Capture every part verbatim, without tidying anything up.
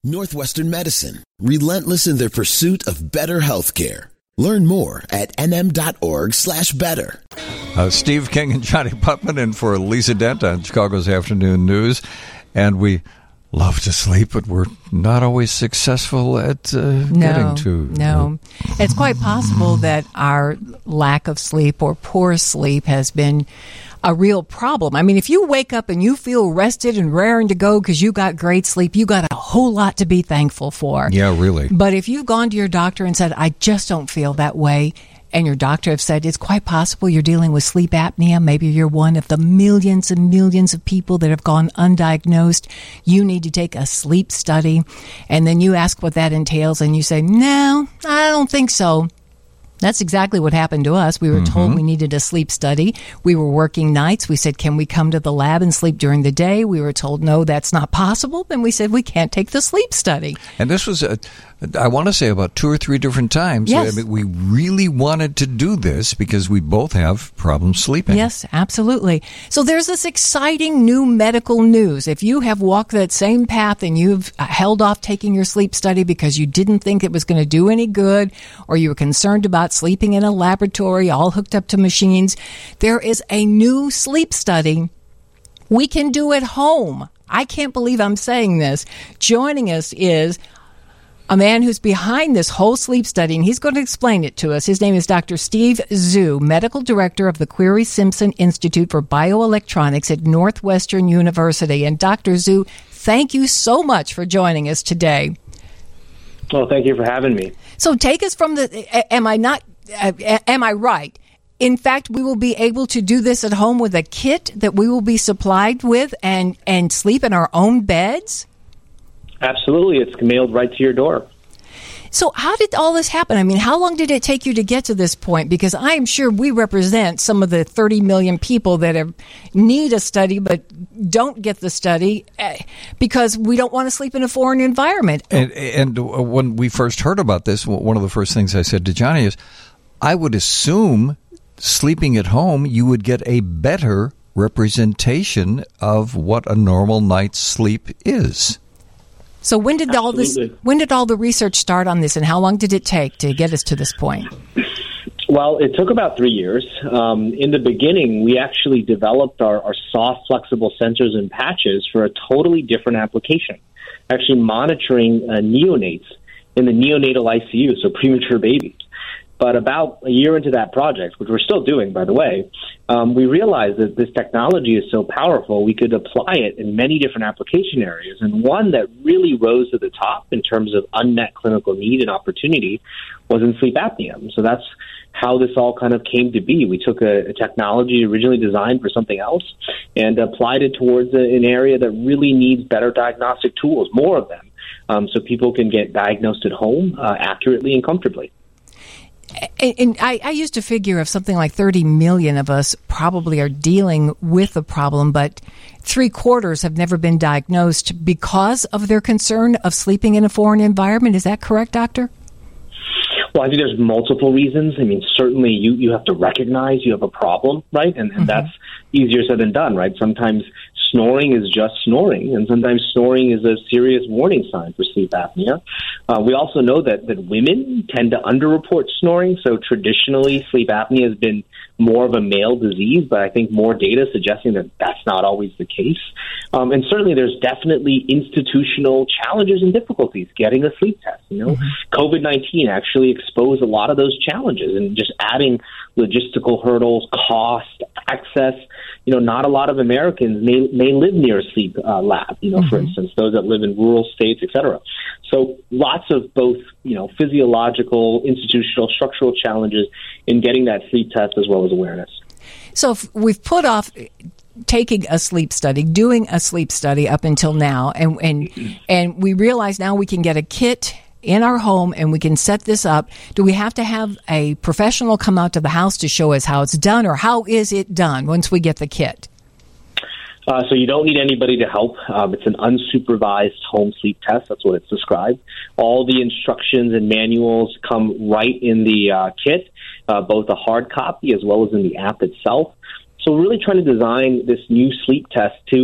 Northwestern Medicine, relentless in their pursuit of better healthcare. Learn more at nm.org slash better. Uh, Steve King and Johnny Putman in for Lisa Dent on Chicago's Afternoon News. And we love to sleep, but we're not always successful at uh, no, getting to. No. It's quite possible that our lack of sleep or poor sleep has been a real problem. I mean, if you wake up and you feel rested and raring to go because you got great sleep, you got a whole lot to be thankful for. Yeah, really. But if you've gone to your doctor and said, I just don't feel that way, and your doctor have said it's quite possible you're dealing with sleep apnea, maybe you're one of the millions and millions of people that have gone undiagnosed, you need to take a sleep study. And then you ask what that entails, and you say, no, I don't think so. That's exactly what happened to us. We were mm-hmm. told we needed a sleep study. We were working nights. We said, can we come to the lab and sleep during the day? We were told, no, that's not possible. Then we said, we can't take the sleep study. And this was, a, I want to say, about two or three different times. Yes. I mean, we really wanted to do this because we both have problems sleeping. Yes, absolutely. So there's this exciting new medical news. If you have walked that same path and you've held off taking your sleep study because you didn't think it was going to do any good, or you were concerned about sleeping in a laboratory all hooked up to machines, there is a new sleep study we can do at home. I can't believe I'm saying this. Joining us is a man who's behind this whole sleep study, and he's going to explain it to us. His name is Doctor Steve Zhu, Medical Director of the Query Simpson Institute for Bioelectronics at Northwestern University. And Doctor Zhu, thank you so much for joining us today. Well, thank you for having me. So take us from the, am I not, am I right? In fact, we will be able to do this at home with a kit that we will be supplied with and, and sleep in our own beds? Absolutely. It's mailed right to your door. So how did all this happen? I mean, how long did it take you to get to this point? Because I am sure we represent some of the thirty million people that have, need a study but don't get the study because we don't want to sleep in a foreign environment. And, and when we first heard about this, one of the first things I said to Johnny is, I would assume sleeping at home, you would get a better representation of what a normal night's sleep is. So when did all this? When did all the research start on this, and how long did it take to get us to this point? Well, it took about three years. Um, in the beginning, we actually developed our, our soft, flexible sensors and patches for a totally different application, actually monitoring uh, neonates in the neonatal I C U, so premature babies. But about a year into that project, which we're still doing, by the way, um, we realized that this technology is so powerful, we could apply it in many different application areas. And one that really rose to the top in terms of unmet clinical need and opportunity was in sleep apnea. So that's how this all kind of came to be. We took a, a technology originally designed for something else and applied it towards a, an area that really needs better diagnostic tools, more of them, um, so people can get diagnosed at home uh, accurately and comfortably. And I, I used to figure of something like thirty million of us probably are dealing with the problem, but three quarters have never been diagnosed because of their concern of sleeping in a foreign environment. Is that correct, Doctor? Well, I think there's multiple reasons. I mean, certainly you, you have to recognize you have a problem, right? And, and mm-hmm. that's easier said than done, right? Sometimes snoring is just snoring, and sometimes snoring is a serious warning sign for sleep apnea. Uh, we also know that, that women tend to underreport snoring, so traditionally sleep apnea has been more of a male disease, but I think more data suggesting that that's not always the case. Um, and certainly there's definitely institutional challenges and difficulties getting a sleep test. You know, mm-hmm. COVID nineteen actually exposed a lot of those challenges, and just adding logistical hurdles, cost, access. You know, not a lot of Americans may may live near a sleep uh, lab, you know, mm-hmm. for instance, those that live in rural states, et cetera. So lots of both, you know, physiological, institutional, structural challenges in getting that sleep test as well as awareness. So if we've put off taking a sleep study, doing a sleep study up until now, and and and we realize now we can get a kit in our home and we can set this up. Do we have to have a professional come out to the house to show us how it's done, or how is it done once we get the kit? Uh, so you don't need anybody to help. Um, it's an unsupervised home sleep test. That's what it's described. All the instructions and manuals come right in the uh, kit, uh, both a hard copy as well as in the app itself. So we're really trying to design this new sleep test to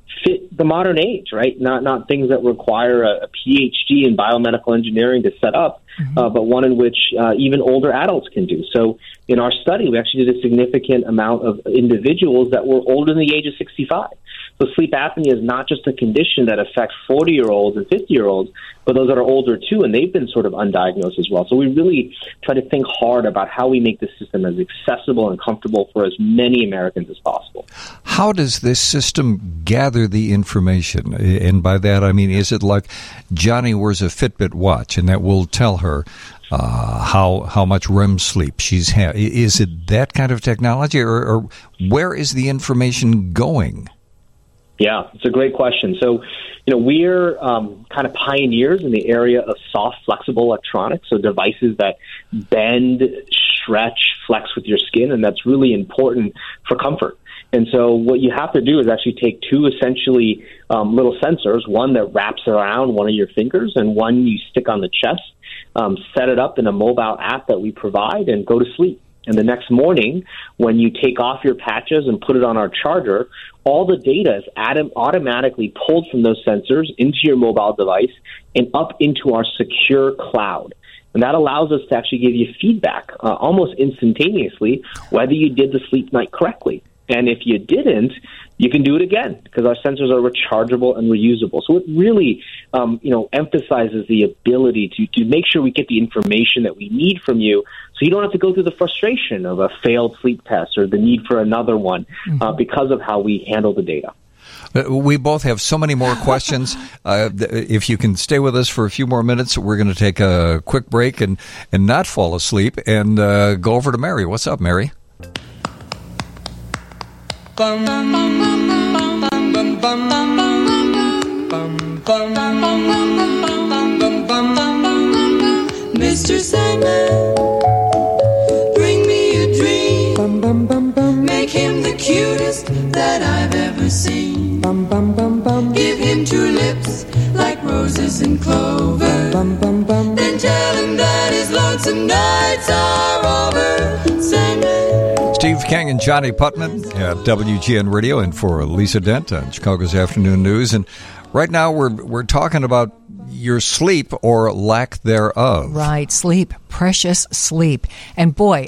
fit the modern age, right? Not not things that require a, a P H D in biomedical engineering to set up, mm-hmm. uh, but one in which uh, even older adults can do. So in our study, we actually did a significant amount of individuals that were older than the age of sixty-five. So sleep apnea is not just a condition that affects forty-year-olds and fifty-year-olds, but those that are older too, and they've been sort of undiagnosed as well. So we really try to think hard about how we make the system as accessible and comfortable for as many Americans as possible. How does this system gather the information? And by that, I mean, is it like Johnny wears a Fitbit watch, and that will tell her uh, how how much R E M sleep she's had? Is it that kind of technology, or, or where is the information going? Yeah, it's a great question. So, you know, we're um, kind of pioneers in the area of soft, flexible electronics, so devices that bend, stretch, flex with your skin, and that's really important for comfort. And so what you have to do is actually take two essentially um, little sensors, one that wraps around one of your fingers and one you stick on the chest, um, set it up in a mobile app that we provide, and go to sleep. And the next morning, when you take off your patches and put it on our charger, all the data is atom- automatically pulled from those sensors into your mobile device and up into our secure cloud. And that allows us to actually give you feedback uh, almost instantaneously whether you did the sleep night correctly. And if you didn't, you can do it again because our sensors are rechargeable and reusable. So it really, um, you know, emphasizes the ability to, to make sure we get the information that we need from you so you don't have to go through the frustration of a failed sleep test or the need for another one mm-hmm. uh, because of how we handle the data. We both have so many more questions. Uh, if you can stay with us for a few more minutes, we're going to take a quick break and, and not fall asleep and uh, go over to Mary. What's up, Mary? Bum, bum, bum, bum, bum, bum, bum, bum, Mister Sandman, bring me a dream. Bum, bum, bum, bum. Make him the cutest that I've ever seen. Bum, bum, bum, bum. Give him two lips like roses and clover. Bum, bum, bum. Then tell him that his lonesome nights are over. Sandman. Steve King and Johnny Putman at W G N Radio, and for Lisa Dent on Chicago's Afternoon News. And right now we're we're talking about your sleep or lack thereof. Right, sleep, precious sleep. And boy,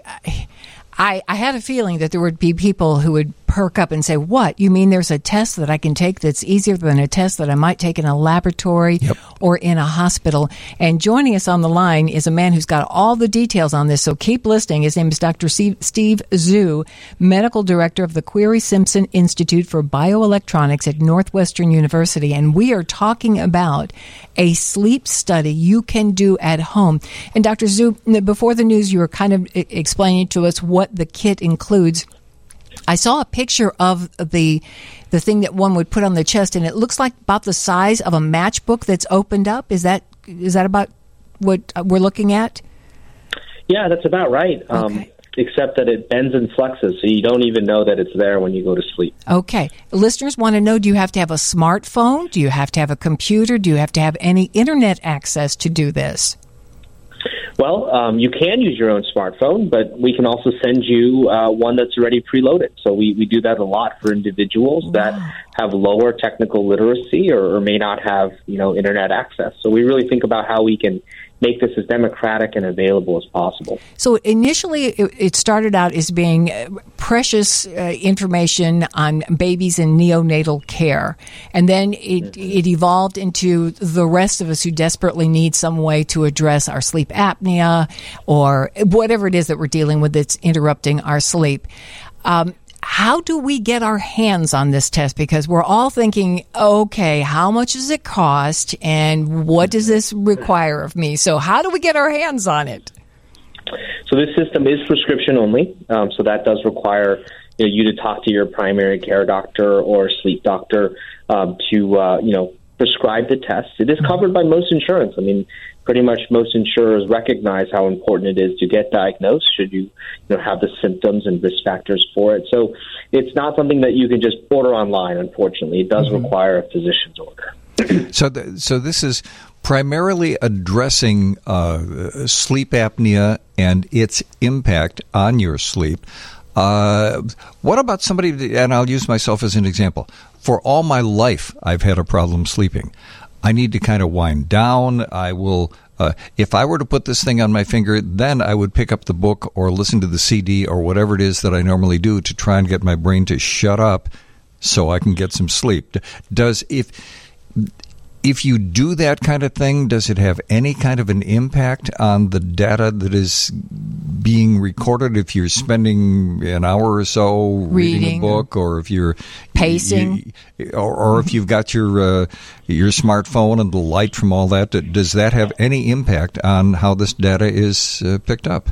I, I had a feeling that there would be people who would perk up and say, what, you mean there's a test that I can take that's easier than a test that I might take in a laboratory yep. or in a hospital? And joining us on the line is a man who's got all the details on this, so keep listening. His name is Doctor Steve Zhu, Medical Director of the Query Simpson Institute for Bioelectronics at Northwestern University, and we are talking about a sleep study you can do at home. And Doctor Zhu, before the news, you were kind of explaining to us what the kit includes. I saw a picture of the the thing that one would put on the chest, and it looks like about the size of a matchbook that's opened up. Is that is that about what we're looking at? Yeah, that's about right. Okay. Um, except that it bends and flexes, so you don't even know that it's there when you go to sleep. Okay. Listeners want to know, do you have to have a smartphone? Do you have to have a computer? Do you have to have any internet access to do this? Well, um, you can use your own smartphone, but we can also send you uh, one that's already preloaded. So we, we do that a lot for individuals wow. that have lower technical literacy or, or may not have, you know, internet access. So we really think about how we can make this as democratic and available as possible. So initially it started out as being precious uh, information on babies and neonatal care. And then it, mm-hmm. it evolved into the rest of us who desperately need some way to address our sleep apnea or whatever it is that we're dealing with that's interrupting our sleep. Um, How do we get our hands on this test? Because we're all thinking, okay, how much does it cost and what does this require of me? So how do we get our hands on it? So this system is prescription only. Um, so that does require you, know, you to talk to your primary care doctor or sleep doctor um, to, uh, you know, prescribe the test. It is covered by most insurance. I mean, pretty much most insurers recognize how important it is to get diagnosed should you, you know, have the symptoms and risk factors for it. So it's not something that you can just order online, unfortunately. It does mm-hmm. require a physician's order. So th- so this is primarily addressing uh, sleep apnea and its impact on your sleep. Uh, what about somebody, and I'll use myself as an example. For all my life, I've had a problem sleeping. I need to kind of wind down. I will, uh, if I were to put this thing on my finger, then I would pick up the book or listen to the C D or whatever it is that I normally do to try and get my brain to shut up so I can get some sleep. Does, if... If you do that kind of thing, does it have any kind of an impact on the data that is being recorded? If you're spending an hour or so reading, reading a book, or if you're pacing, you, or, or if you've got your uh, your smartphone and the light from all that, does that have any impact on how this data is uh, picked up?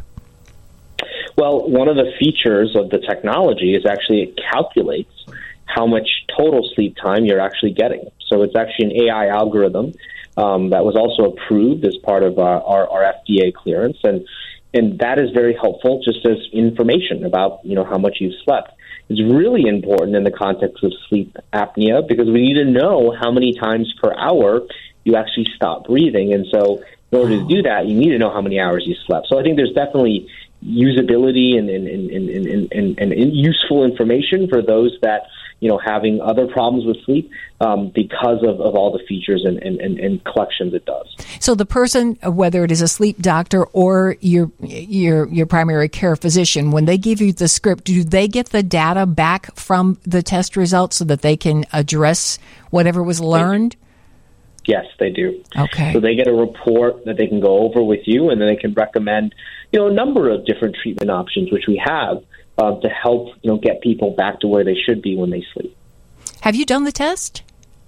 Well, one of the features of the technology is actually it calculates how much total sleep time you're actually getting. So it's actually an A I algorithm um, that was also approved as part of our, our, our F D A clearance, and and that is very helpful just as information about, you know, how much you've slept. It's really important in the context of sleep apnea because we need to know how many times per hour you actually stop breathing, and so in order to do that, you need to know how many hours you slept. So I think there's definitely usability and and, and, and, and, and, and useful information for those that, you know, having other problems with sleep um, because of, of all the features and, and, and, and collections it does. So the person, whether it is a sleep doctor or your your your primary care physician, when they give you the script, do they get the data back from the test results so that they can address whatever was learned? Yes, they do. Okay. So they get a report that they can go over with you, and then they can recommend, you know, a number of different treatment options, which we have. Uh, to help, you know, get people back to where they should be when they sleep. Have you done the test?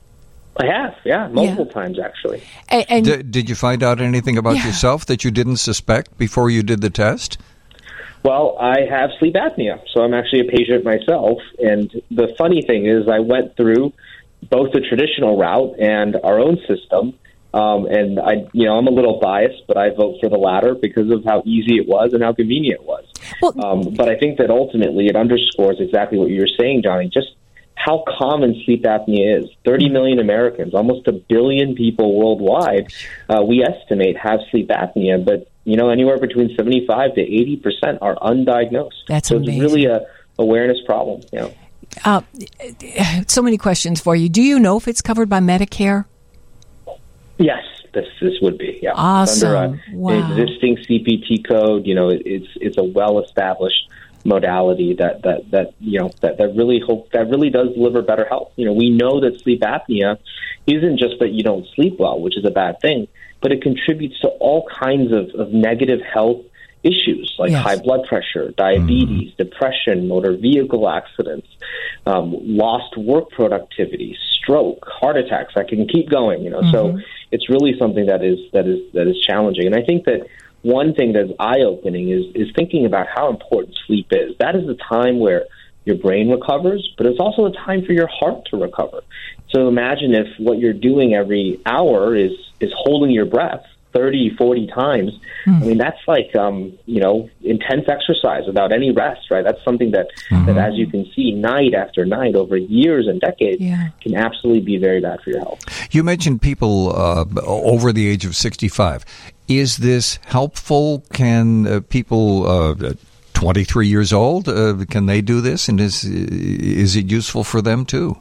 I have, yeah, multiple yeah. times actually. And, and D- did you find out anything about yeah. yourself that you didn't suspect before you did the test? Well, I have sleep apnea, so I'm actually a patient myself. And the funny thing is I went through both the traditional route and our own system. Um, and I, you know, I'm a little biased, but I vote for the latter because of how easy it was and how convenient it was. Well, um, but I think that ultimately it underscores exactly what you were saying, Johnny, just how common sleep apnea is. thirty million Americans, almost a billion people worldwide, uh, we estimate have sleep apnea, but, you know, anywhere between seventy-five to eighty percent are undiagnosed. That's so amazing. It's really a awareness problem. You know. uh, so many questions for you. Do you know if it's covered by Medicare? Yes, this this would be. Yeah, awesome. Under a, wow. an existing C P T code, you know, it, it's it's a well established modality that, that, that you know that, that really hope that really does deliver better health. You know, we know that sleep apnea isn't just that you don't sleep well, which is a bad thing, but it contributes to all kinds of, of negative health issues like yes. high blood pressure, diabetes, mm-hmm. depression, motor vehicle accidents, um, lost work productivity, stroke, heart attacks. I can keep going. You know, mm-hmm. so it's really something that is that is that is challenging. And I think that one thing that's eye-opening is is thinking about how important sleep is. That is the time where your brain recovers, but it's also a time for your heart to recover. So imagine if what you're doing every hour is is holding your breath thirty, forty times. Mm. I mean, that's like, um, you know, intense exercise without any rest, right? That's something that, mm-hmm. that, as you can see, night after night over years and decades yeah. can absolutely be very bad for your health. You mentioned people uh, over the age of sixty-five. Is this helpful? Can uh, people uh, twenty-three years old, uh, can they do this? And is is it useful for them too?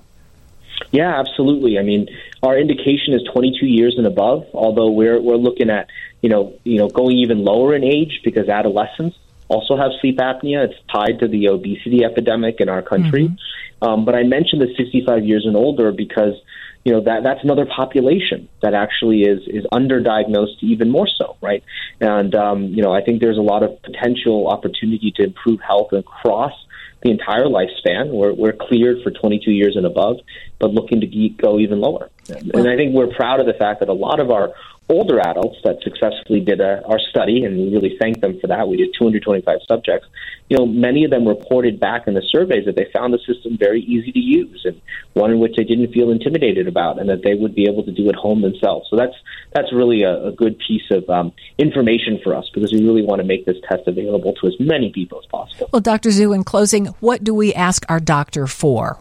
Yeah, absolutely. I mean, our indication is twenty-two years and above, although we're we're looking at, you know, you know, going even lower in age because adolescents also have sleep apnea. It's tied to the obesity epidemic in our country. Mm-hmm. Um, but I mentioned the sixty-five years and older because, you know, that that's another population that actually is is underdiagnosed even more so, right? And, um, you know, I think there's a lot of potential opportunity to improve health across the entire lifespan. We're, we're cleared for twenty-two years and above, but looking to go even lower. And I think we're proud of the fact that a lot of our older adults that successfully did a, our study, and we really thank them for that. We did two hundred twenty-five subjects. You know, many of them reported back in the surveys that they found the system very easy to use, and one in which they didn't feel intimidated about, and that they would be able to do at home themselves. So that's that's really a, a good piece of um, information for us because we really want to make this test available to as many people as possible. Well, Doctor Zhu, in closing, what do we ask our doctor for?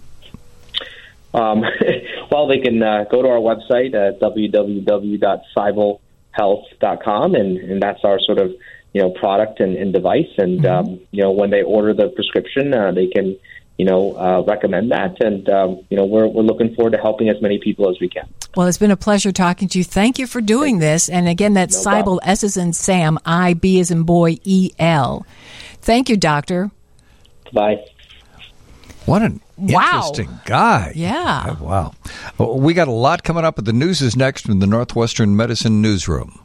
Um, well, they can uh, go to our website at w w w dot cybal health dot com, and, and that's our sort of you know, product and, and device. And, mm-hmm. um, you know, when they order the prescription, uh, they can, you know, uh, recommend that. And, um, you know, we're, we're looking forward to helping as many people as we can. Well, it's been a pleasure talking to you. Thank you for doing this. And again, that's no Seibel, S as in Sam, I, B as in boy, E, L. Thank you, Doctor. Bye. What an wow. interesting guy. Yeah. Wow. Well, we got a lot coming up, but the news is next from the Northwestern Medicine Newsroom.